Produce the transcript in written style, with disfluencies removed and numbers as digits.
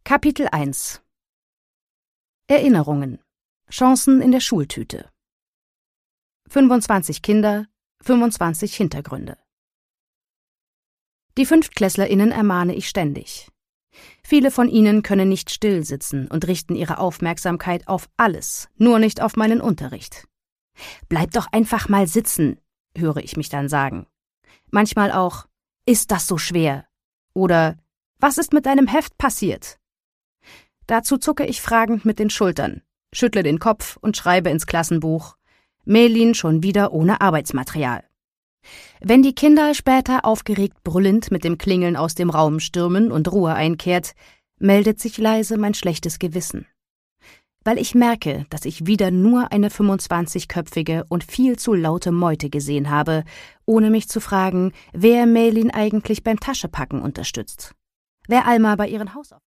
Kapitel 1 Erinnerungen. Chancen in der Schultüte. 25 Kinder, 25 Hintergründe. Die FünftklässlerInnen ermahne ich ständig. Viele von ihnen können nicht still sitzen und richten ihre Aufmerksamkeit auf alles, nur nicht auf meinen Unterricht. »Bleib doch einfach mal sitzen«, höre ich mich dann sagen. Manchmal auch, »Ist das so schwer?« oder »Was ist mit deinem Heft passiert?« Dazu zucke ich fragend mit den Schultern, schüttle den Kopf und schreibe ins Klassenbuch: Melin schon wieder ohne Arbeitsmaterial. Wenn die Kinder später aufgeregt brüllend mit dem Klingeln aus dem Raum stürmen und Ruhe einkehrt, meldet sich leise mein schlechtes Gewissen. Weil ich merke, dass ich wieder nur eine 25-köpfige und viel zu laute Meute gesehen habe, ohne mich zu fragen, wer Melin eigentlich beim Taschepacken unterstützt. Wer Alma bei ihren Hausaufgaben